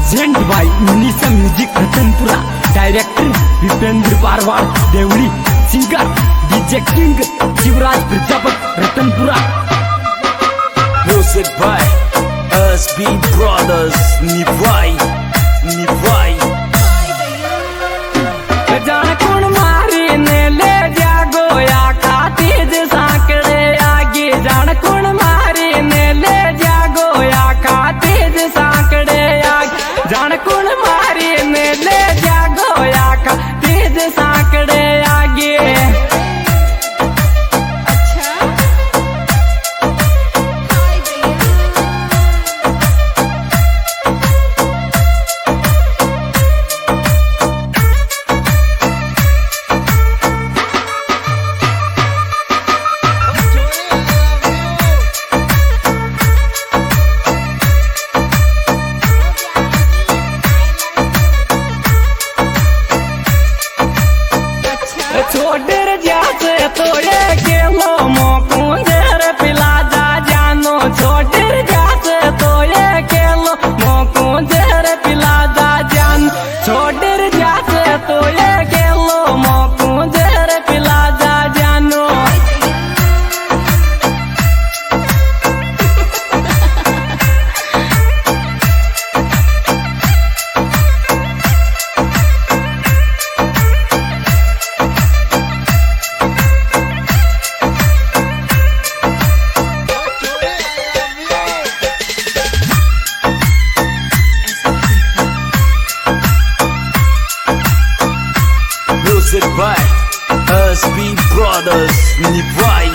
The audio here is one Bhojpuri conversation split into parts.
Present by Manisha music Ratanpura, director Vipendra Parwad Devdi, singer DJ king Shivraj Prajapat Ratanpura. Music by SB Brothers निभाई जान कौन मारी ने ले जा गोया खाती सांकड़े आगे, जान कौन मारी ने ले जा गोया खाती सांकड़े आगे, जान कौन मारी ने ले जा गोया खाती सांकड़े आगे। छोड़ जाते तो ये केलो मोकुंजर पिला जा जानो, छोड़ जाते तो ये केलो मोकुंजर पिला जा जान, छोड़ जाते तो ये केलो मोकुंजर पिला जा जानो। Music by SB Brothers निभाई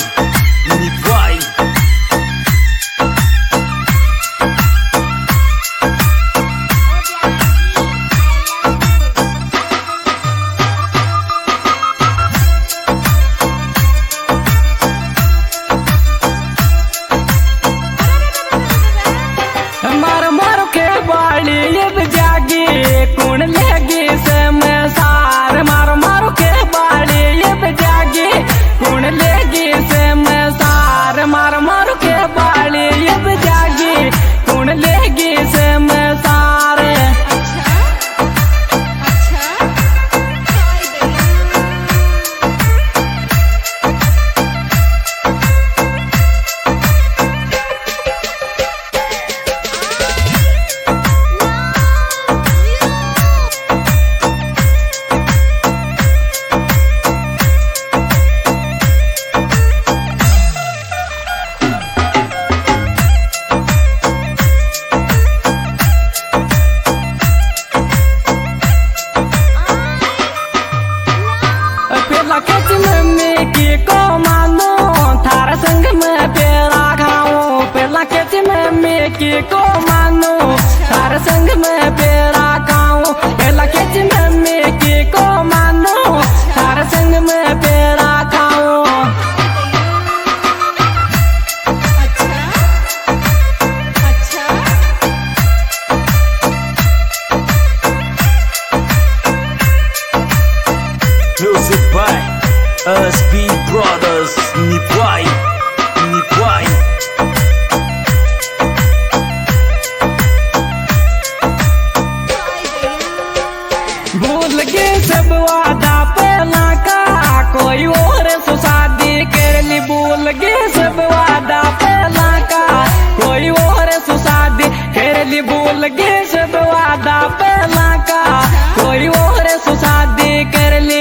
मार मार के बाड़ी अब जागी कौन लेगी से मैं सार, मार मार के बाड़ी अब जागी कौन लेगी से मैं सार, मार मार के बाड़ी अब जागी कौन लेगी से मैं सार। मम्मी की को मानो थारा संग में पेड़ा खाऊं, पहला कहती मम्मी की को मानो थारा संग में पेड़ा खाऊं, पहला कहती मम्मी की को मानो थारा संग में पेड़ा खाऊं। Music by SB Brothers निभाई भूल के सब वादा पहला का कोई और सो शादी कर ली, भूल के सब वादा पहला का कोई और सो शादी कर ली, भूल के सब वादा पहला का कोई और सो शादी कर ली।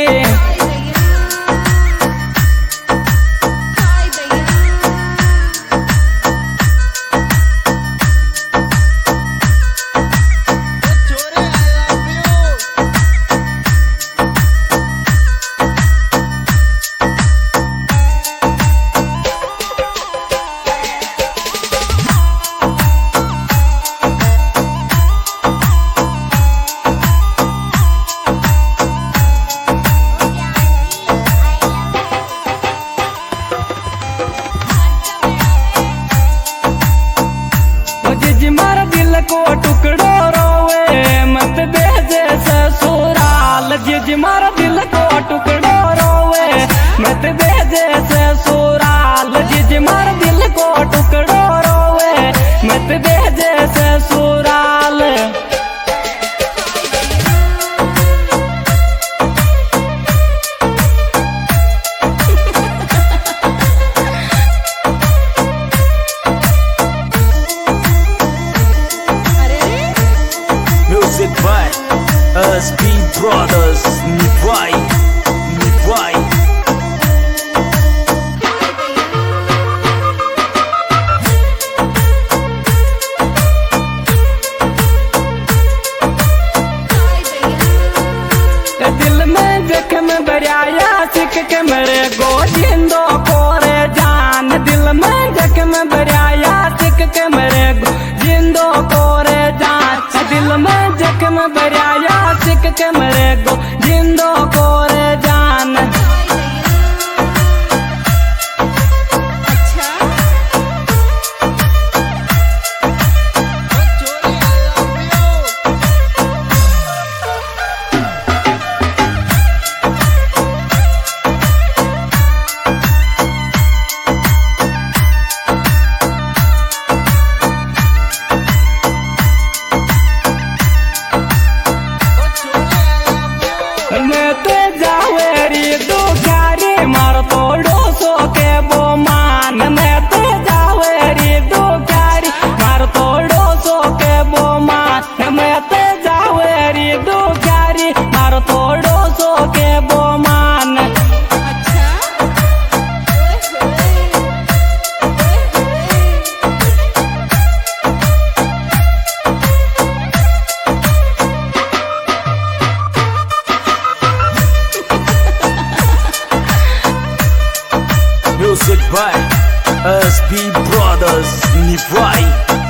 को टुकड़ो रोवे मत भेजे ससुराल, जिज मारा दिल को टुकड़ो रोवे मत भेजे ससुराल, जिज मारा दिल को टुकड़ो रोवे मत भेजे ससुराल। Brothers Nipwai. दिल में जख्म भराया सिक के मेरे गोजिंदो कोरे जान। दिल में जख्म भराया सिक के मेरे गोजिंदो कोरे जान। दिल में जख्म भराया सिक के मेरे गोजिंदो कोरे जान। मैं तो जावेरी दुखारी मार तोड़ो सो के वो मान। मैं तो जावेरी दुखारी मार तोड़ो सो के वो मान। मैं तो जावेरी दुखारी मार तोड़ो सो के वो मान। Music by SB Brothers Nipwai.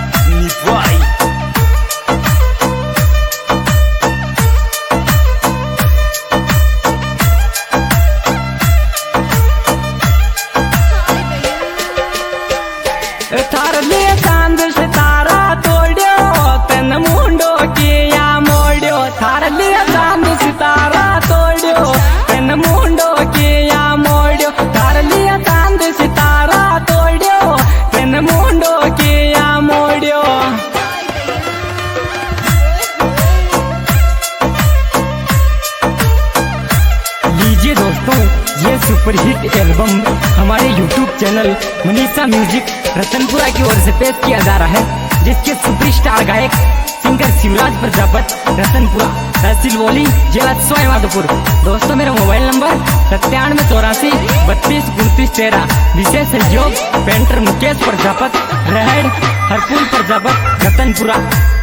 Thar ले चांद सितारा तोड़ो तेन मुंडो किया मोड़ो। थार ले चांद सितारा तोड़ो तेन मुंडो किया मोड़ो। थार ले चांद सितारा तोड़ो तेन मुंडो किया मोड़ो। लीजिए दोस्तों, ये सुपरहिट एल्बम हमारे YouTube channel Manisha music Ratanpura की ओर से पेश किया जा रहा है, जिसके सुपरस्टार गायक सिंगर शिवराज प्रजापत, रतनपुरा, तहसील वोली, जिला सवाईमाधोपुर। दोस्तों मेरा मोबाइल नंबर 9784 32 29 13। विशेष सहयोग पेंटर मुकेश प्रजापत, रहड़ हरपुल प्रजापत, रतनपुरा।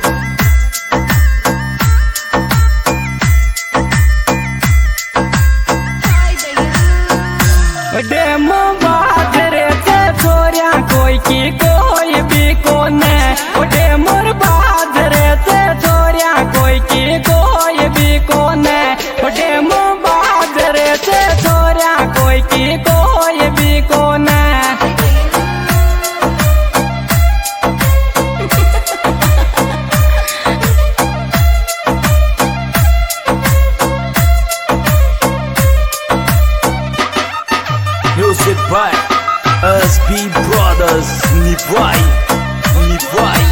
डेमो बाजरे से छोरिया कोई की कोई भी कोने। डेमोर बाजरे से छोरिया कोई की कोई भी कोने। डेमो बाजरे से छोरिया कोई की कोई भी कोने। Music by SB Brothers Nipwai.